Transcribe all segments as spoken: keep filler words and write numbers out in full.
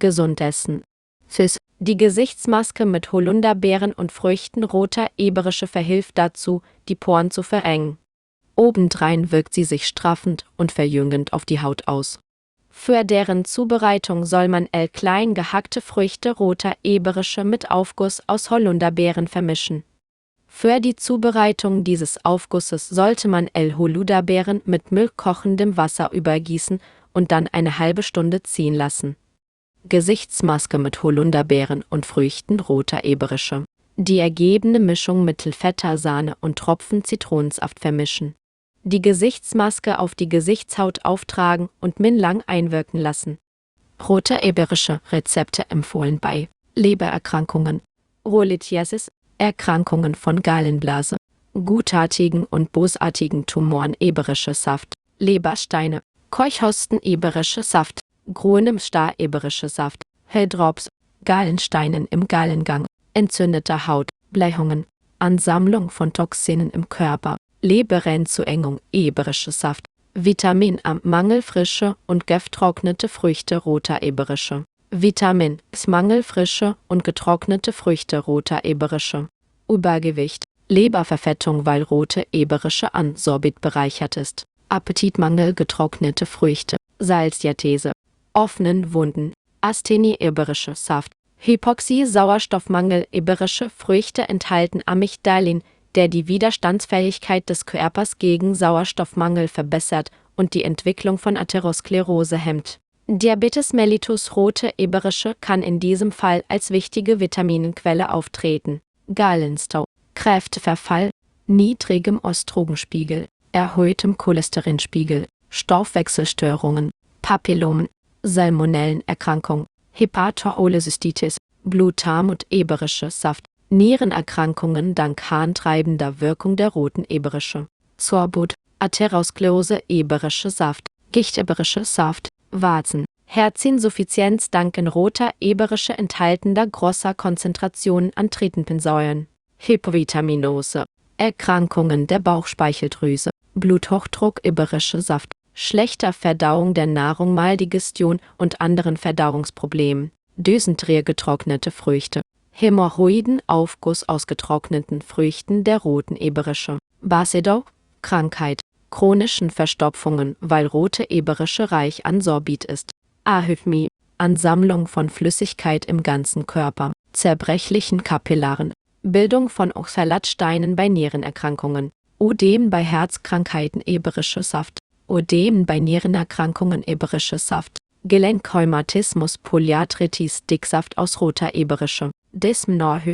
Gesund essen. Fis. Die Gesichtsmaske mit Holunderbeeren und Früchten roter Eberische verhilft dazu, die Poren zu verengen. Obendrein wirkt sie sich straffend und verjüngend auf die Haut aus. Für deren Zubereitung soll man L klein gehackte Früchte roter Eberische mit Aufguss aus Holunderbeeren vermischen. Für die Zubereitung dieses Aufgusses sollte man L Holunderbeeren mit milchkochendem Wasser übergießen und dann eine halbe Stunde ziehen lassen. Gesichtsmaske mit Holunderbeeren und Früchten roter Eberische. Die ergebene Mischung mittels fetter Sahne und Tropfen Zitronensaft vermischen. Die Gesichtsmaske auf die Gesichtshaut auftragen und minutenlang einwirken lassen. Rote Eberische Rezepte empfohlen bei Lebererkrankungen, Rholithiasis, Erkrankungen von Gallenblase, gutartigen und bösartigen Tumoren Eberische Saft, Lebersteine, Keuchhusten Eberische Saft, grünem Star Eberische Saft, Helldrops, Gallensteinen im Gallengang, entzündeter Haut, Blähungen, Ansammlung von Toxinen im Körper, Leberentzündung Eberische Saft, Vitamin A-Mangel frische und getrocknete Früchte roter Eberische, Vitamin A-Mangel frische und getrocknete Früchte roter Eberische, Übergewicht, Leberverfettung weil rote Eberische an Sorbit bereichert ist, Appetitmangel getrocknete Früchte, Salzdiathese, offenen Wunden, Asthenie Eberische Saft, Hypoxie Sauerstoffmangel Eberische Früchte enthalten Amygdalin, der die Widerstandsfähigkeit des Körpers gegen Sauerstoffmangel verbessert und die Entwicklung von Atherosklerose hemmt. Diabetes mellitus rote Eberische kann in diesem Fall als wichtige Vitaminquelle auftreten. Gallenstau, Kräfteverfall, niedrigem Östrogenspiegel, erhöhtem Cholesterinspiegel, Stoffwechselstörungen, Papillomen, Salmonellenerkrankung, Hepatocholecystitis, Blutarmut Eberische Saft, Nierenerkrankungen dank harntreibender Wirkung der roten Eberische, Sorbut, Atherosklerose Eberische Saft, Gicht Eberische Saft, Warzen, Herzinsuffizienz dank in roter Eberische enthaltener großer Konzentrationen an Triterpensäuren, Hypovitaminose, Erkrankungen der Bauchspeicheldrüse, Bluthochdruck Eberische Saft, schlechter Verdauung der Nahrung Maldigestion und anderen Verdauungsproblemen, Dysenterie getrocknete Früchte, Hämorrhoidenaufguss aus getrockneten Früchten der roten Eberische, Basedow, Krankheit, chronischen Verstopfungen, weil rote Eberische reich an Sorbit ist, Ahypmie, Ansammlung von Flüssigkeit im ganzen Körper, zerbrechlichen Kapillaren, Bildung von Oxalatsteinen bei Nierenerkrankungen, Ödem bei Herzkrankheiten Eberische Saft, Ödem bei Nierenerkrankungen Eberische Saft, Gelenkrheumatismus Polyarthritis Dicksaft aus roter Eberische, Dysmenorrhoe,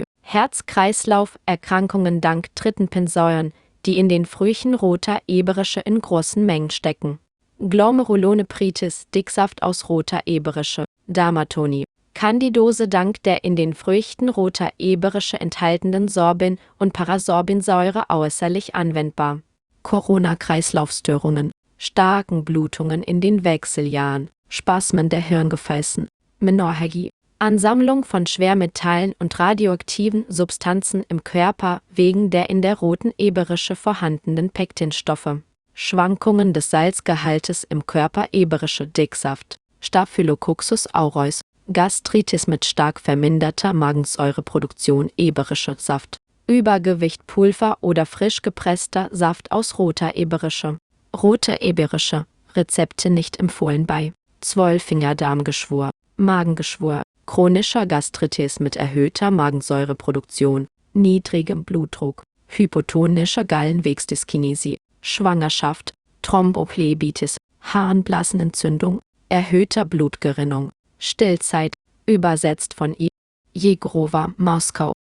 Herz-Kreislauf-Erkrankungen dank Triterpensäuren, die in den Früchten roter Eberische in großen Mengen stecken, Glomerulonephritis Dicksaft aus roter Eberische, Dermatonie, Candidose dank der in den Früchten roter Eberische enthaltenen Sorbin- und Parasorbinsäure äußerlich anwendbar, Corona-Kreislaufstörungen, starken Blutungen in den Wechseljahren, Spasmen der Hirngefäßen, Menorrhagie, Ansammlung von Schwermetallen und radioaktiven Substanzen im Körper wegen der in der roten Eberische vorhandenen Pektinstoffe, Schwankungen des Salzgehaltes im Körper Eberische Dicksaft, Staphylococcus aureus, Gastritis mit stark verminderter Magensäureproduktion Eberische Saft, Übergewicht Pulver oder frisch gepresster Saft aus roter Eberische, rote Eberische, Rezepte nicht empfohlen bei Zwölffingerdarmgeschwür, Magengeschwür, chronischer Gastritis mit erhöhter Magensäureproduktion, niedrigem Blutdruck, hypotonischer Gallenwegsdyskinesie, Schwangerschaft, Thrombophlebitis, Harnblasenentzündung, erhöhter Blutgerinnung, Stillzeit, übersetzt von I. Jegrova, Moskau.